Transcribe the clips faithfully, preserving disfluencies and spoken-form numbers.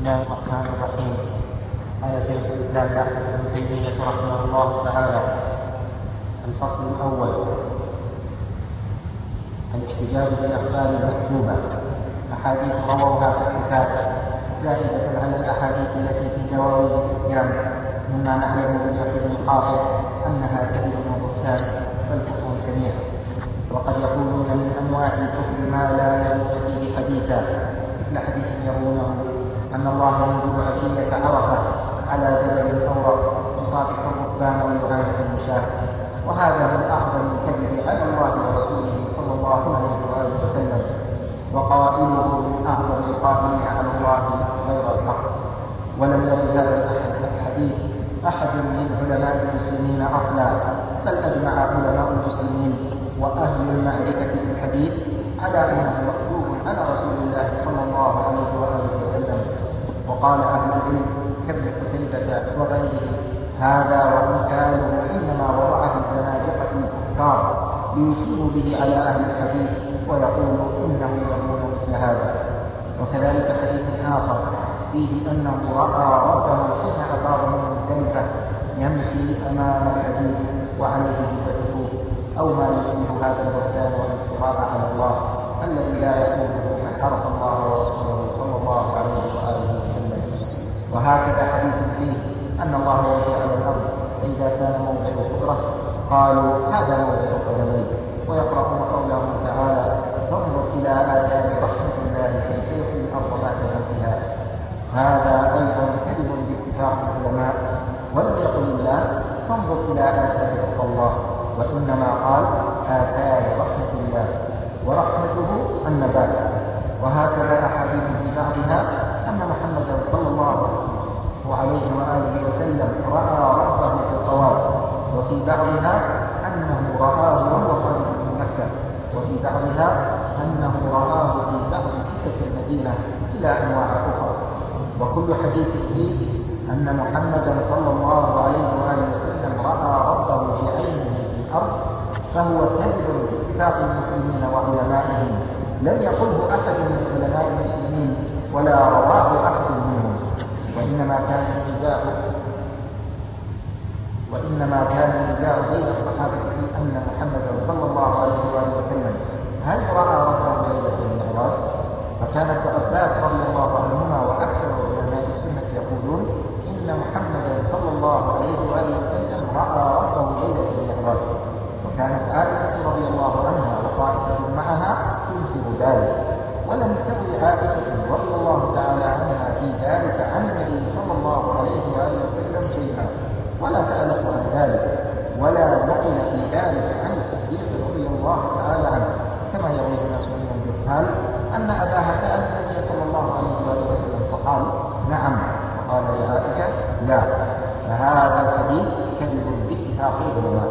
الله الرحمن الرحيم. قال شيخ الإسلام ابن تيمية رحمه الله تعالى: الفصل الأول: الاحتجاج بالأخبار المكتوبة. أحاديث رووها في الصفات زائدة على الأحاديث التي في دواوين الإسلام، مما نعلم باليقين القاطع أنها كذب وبهتان بل كفر شنيع. وقد يقولون من أنواع الكفر ما لا يرون فيه حديثا، مثل حديث يرونه أن الله ينزل عشية عرفة على جبل أورق يصافح الركبان ويعانق المشاة، وهذا من أعظم الكذب على الله ورسوله صلى الله عليه وآله وسلم، وقائله من أعظم القائلين على الله غير الحق. ولم يرد هذا الحديث أحد من علماء المسلمين أصلا، بل أجمع علماء المسلمين وأهل المعرفة في الحديث على أنه مكذوب على رسول الله صلى الله عليه وآله وسلم. وقال أهل العلم كابن قتيبة وغيره: هذا وإنكاره إنما وضعه زنادقة الكفار ليشيروا به على أهل الحديث ويقول إنه يقول مثل هذا. وكذلك حديث آخر فيه أنه رأى ربه حين أفاض من مزدلفة يمشي أمام الحديث وعليه جبته، أو ما يشبه هذا البهتان والافتراء على الله الذي لا يقوله من عرف الله ورسوله صلى الله عليه وآله وسلم. وهكذا حديث فيه أن الله يمشي على الأرض، فإذا كان موضع قدرة قالوا هذا موضع قدميه، ويقرأون قوله تعالى: فانظر إلى آثار رحمة الله كيف يحيي الأرض بعد موتها. هذا أيضا كذب باتفاق العلماء. ولم يقل الله فانظر إلى آثار رحمة الله، وإنما قال آثار رحمة الله، ورحمته النبات. وهكذا أحاديث في بعضها أن محمدا صلى الله عليه وآله وسلم رأى ربه في الطواف، وفي بعضها أنه رآه وهو خارج من مكة، وفي بعضها أنه رآه في بعض سكة المدينة، إلى أنواع أخرى. وكل حديث فيه أن محمدا صلى الله عليه وآله وسلم رأى ربه بعينه في الأرض فهو كذب باتفاق المسلمين وعلمائهم، لم يقله أحد من علماء المسلمين ولا رواه أحد منهم. وإنما كان النزاع وإنما كان النزاع بين الصحابة في أن محمدا صلى الله عليه وآله وسلم هل رأى ربه ليلة المعراج؟ فكان ابن عباس رضي الله عنهما وأكثر علماء السنة يقولون إن محمدا صلى الله عليه وآله وسلم رأى ربه ليلة المعراج، وكانت عائشة رضي الله عنها وطائفة معها تنكر ذلك، ولم تروي عائشة رضي الله تعالى عنها في ذلك عن النبي صلى الله عليه وآله وسلم شيئا، ولا سألته عن ذلك، ولا نقل في ذلك عن الصديق رضي الله تعالى عنه، كما يروي الناس من الجهال أن أباها سأل النبي صلى الله عليه وآله وسلم فقال نعم، وقال لعائشة لا. فهذا الحديث كذب باتفاق العلماء.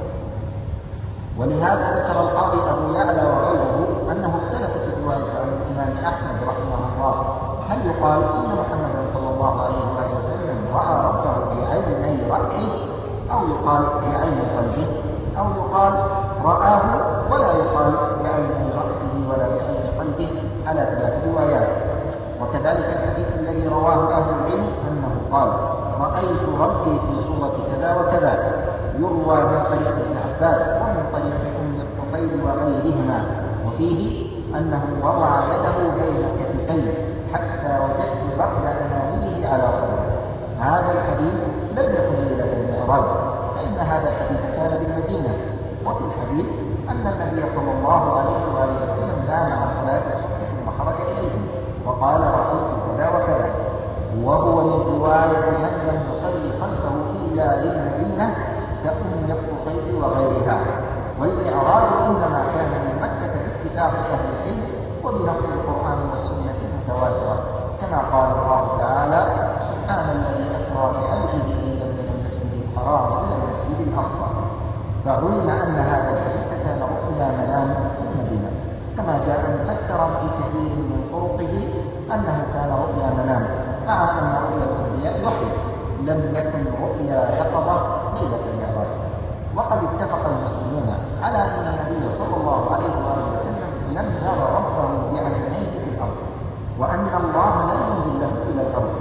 ولهذا ذكر القاضي أبو يعلى وغيره أنه اختلفت الرواية عن الإمام أحمد رحمه الله هل يقال إن محمدا صلى الله عليه وآله وسلم رأى ربه بعيني رأسه، أو يقال بعين قلبه، أو يقال رآه ولا يقال بعين رأسه ولا بعين قلبه، على ثلاث روايات. وكذلك الحديث الذي رواه أهل العلم أنه قال رأيت ربي في صورة كذا وكذا، يروى من طريق ابن عباس ومن طريق أم الطفيل وغيرهما، وفيه أنه وضع يده بين كتفيه حتى وجدت بعض أنامله على صدره. هذا الحديث لم يكن ليلة المعراج، فإن هذا الحديث كان بالمدينة. وفي الحديث أن النبي صلى الله عليه وآله وسلم نام عن صلاة الصبح ثم خرج إليه وقال رأيت كذا وكذا، وهو من رواية من لم يصلي خلفه إلا للمدينة كأم الطفيل وغيرها. والمعراج إنما كان من مكة باتفاق أهل العلم وبنص القرآن والسنة المتواترة، كما قال الله تعالى: سبحان الذي أسرى بعبده ليلا من المسجد الحرام إلى المسجد الأقصى. فعلم أن هذا الحديث كان رؤيا منام في المدينة، كما جاء مفسرا في كثير من طرقه أنه كان رؤيا منام، مع أن رؤيا الأنبياء وحي، لم يكن رؤيا يقظة ليلة المعراج. وقد اتفق المسلمون على أن النبي صلى الله عليه وآله وسلم لم يرى ربه بعينيه في الأرض، وأن الله لم ينزل له إلى الأرض،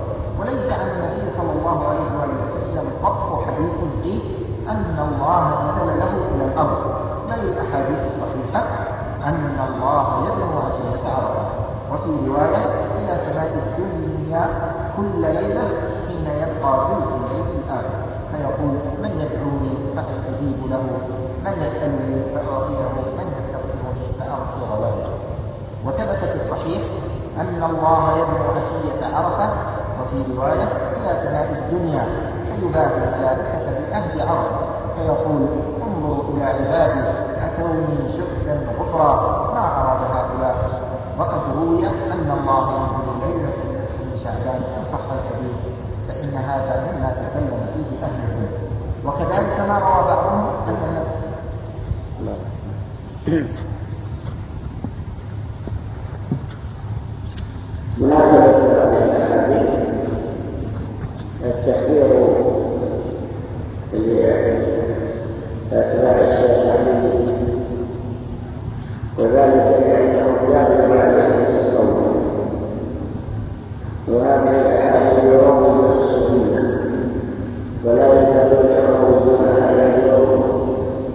أن الله نزل له إلى الأرض، بل الأحاديث الصحيحة أن الله يدعو عشية عرفة. وفي رواية إلى سماء الدنيا كل ليلة حين يبقى ثلث الليل الآخر، فيقول من يدعوني فأستجيب له، من يسألني فأعطيه، من يستغفرني فأغفر له. وثبت في الصحيح أن الله يدعو عشية عرفة، وفي رواية إلى سماء الدنيا فيباهي الملائكة بأهل عرفة فيقول انظروا إلى عبادي أتوني شخصا غفرا ما أراد هؤلاء. وقد روي أن الله ينزل ليلة النصف من شعبان إن صح الحديث، فإن هذا مما تكلم فيه أهل العلم. وكذلك ما روى بعضهم أن مناسبة هذه الأحاديث التحذير لأتباع الشيخ علي، وذلك لأنه يغلب عليه التصوف، وهذه الأحاديث يروج الصوفية ولا يزالون يروجونها إلى اليوم.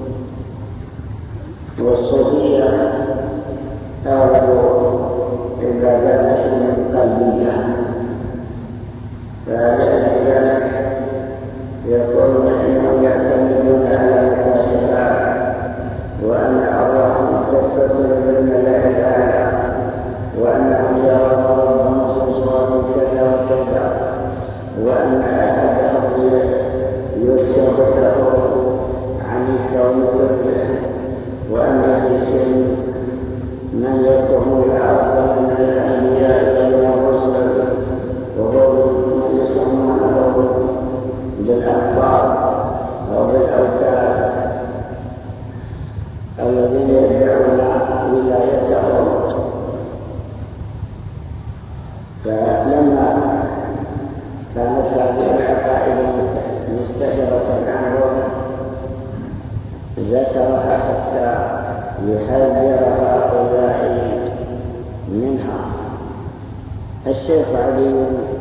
والصوفية أغلب عباداتهم قلبية، فلأجل ذلك يقولون إنهم يعتمدون على مكاشفات، وأن أرواحهم تتصل بالملائكة، وأنهم يرون ربهم في صورة كذا وكذا، وأن أحدهم يكشف له عن الكون كله، وأن في شيء من يكون الأرض من الأنبياء إلى الرسل، وهو من يسمونه بالأخبار أو بالأوثان الذين يدعون ولايتهم. فلما كانت هذه العقائد مستشرة عنهم ذكرها حتى يحذر هؤلاء منها. الشيخ علي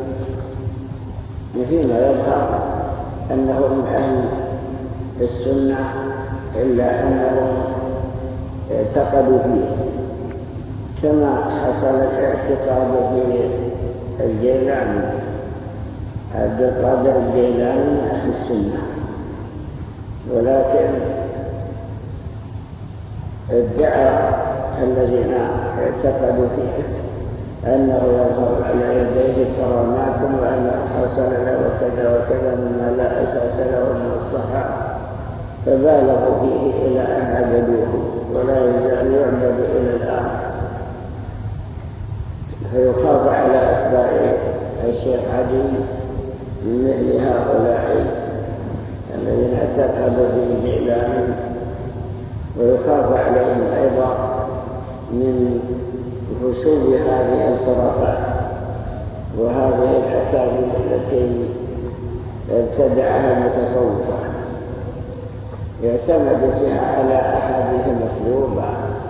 فيما يظهر أنه من أهل السنة، إلا أنهم اعتقدوا فيه كما حصل الاعتقاد في الجيلاني. عبد القادر الجيلاني من أهل السنة، ولكن ادعى الذين اعتقدوا فيه أنه يظهر على يديه كرامات، وأنه حصل له كذا وكذا مما لا أساس له من الصحة، فبالغوا فيه إلى أن عبدوه، ولا يزال يعبد إلى الآن. فيخاف على أتباع الشيخ علي من مثل هؤلاء الذين اعتقدوا في جيلان، ويخاف عليهم أيضا من فسوق هذه الخرافات وهذه الأساليب التي ابتدعها المتصوفة، يعتمد فيها على أحاديث مكذوبة،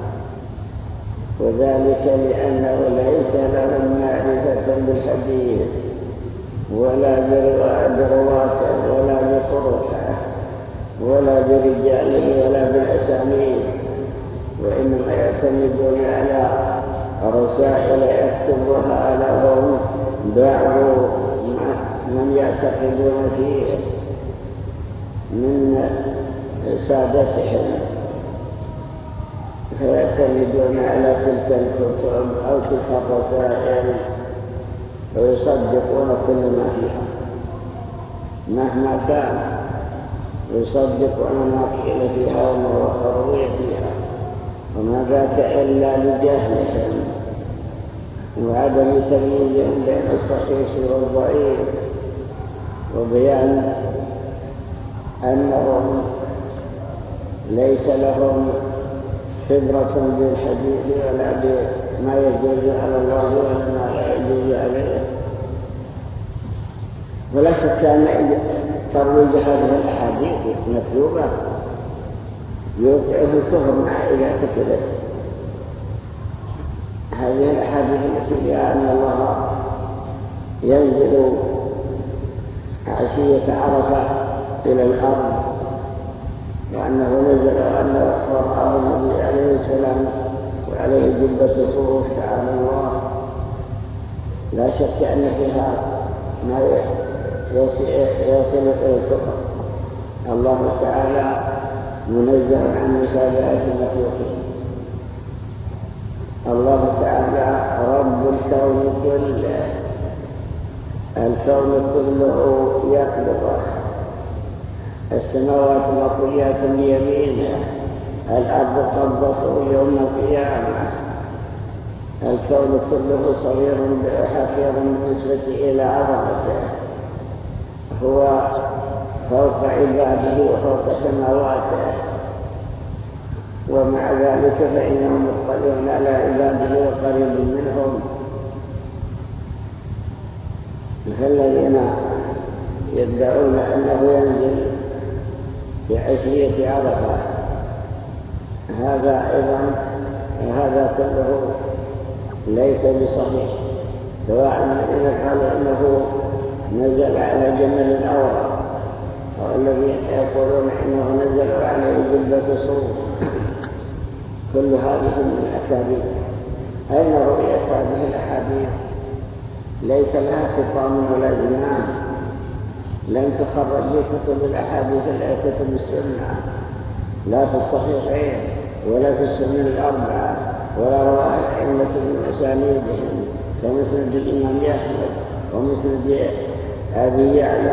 وذلك لأنه ليس لهم معرفة بالحديث ولا برواته ولا بطرقه ولا برجاله ولا بالأسانيد، وإنما يعتمدون على رسائل يكتبها لهم بعض من يعتقدون فيه من سادتهم، فيعتمدون على تلك الكتب أو تلك الرسائل ويصدقون كل ما فيها مهما كان، يصدقون ما قيل فيها وما روي فيها، وما ذاك إلا لجهلهم وعدم تمييزهم بين الصحيح والضعيف، وبيان أنهم ليس لهم خبرة بالحديث ولا بما يجوز على الله ولا ما لا يجوز عليه. ولا شك أن ترويج هذه الأحاديث مكذوبة يوقعه الكفر مع إذا اعتقدت هذه الأحاديث التي فيها أن الله ينزل عشية عرفة إلى الأرض وأنه نزل وأنه رآه النبي عليه السلام وعليه جبة صوف تعالى الله. لا شك أن فيها ما يصل إلى الكفر. الله تعالى منزه عن مشابهة المخلوقين. الله تعالى رب الكون كله، الكون كله يخلقه، السماوات مطويات بيمينه، الأرض قبضته يوم القيامة، الكون كله صغير حقير بالنسبة إلى عظمته، هو فوق عباده وفوق سماواته، ومع ذلك فإنهم مطلعون على عباده وقريب منهم. فالذين يدعون أنه ينزل في عشية عرفة هذا أيضا هذا كله ليس بصحيح، سواء الذين قالوا إنه نزل على جمل الأورق أو الذين يقولون إنه نزل على جبة صوف، كل هذه من الأكاذيب. أين رؤية هذه الأحاديث؟ ليس لها خطام ولا زمان، لم تخرج بكتب الأحاديث إلا كتب السنة، لا في الصحيحين ولا في السنن الأربعة ولا رواه الأئمة من أسانيدهم كمسند الإمام أحمد ومسند أبي يعلى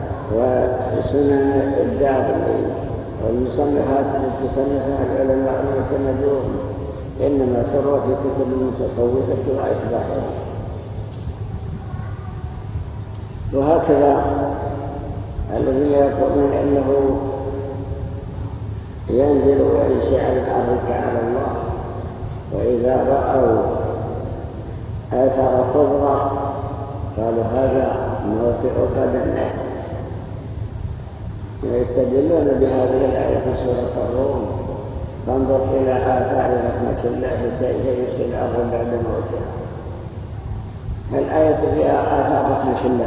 وسنن الدارمي والمصنفات التي صنفها العلماء المعتمدون، إنما تروى في كتب المتصوفة وأشباهها. وهكذا الذين يقولون إنه ينزل وينشأ على الأرض تعالى الله، وإذا رأوا آثار خضرة قالوا هذا موطئ قدمه، ويستدلون بهذه الآية في سورة الروم: فانظر إلى آثار رحمة الله كيف يحيي الأرض بعد موتها. الآية فيها آثار رحمة الله،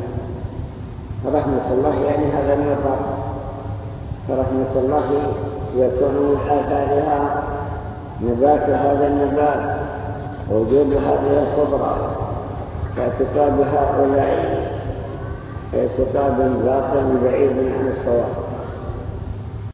رحمة الله يعني هذا المطر، فرحمة الله يكون من آثارها نبات هذا النبات، وجود هذه الخضرة. فاعتقاد هؤلاء اعتقاد باطل بعيد عن الصواب.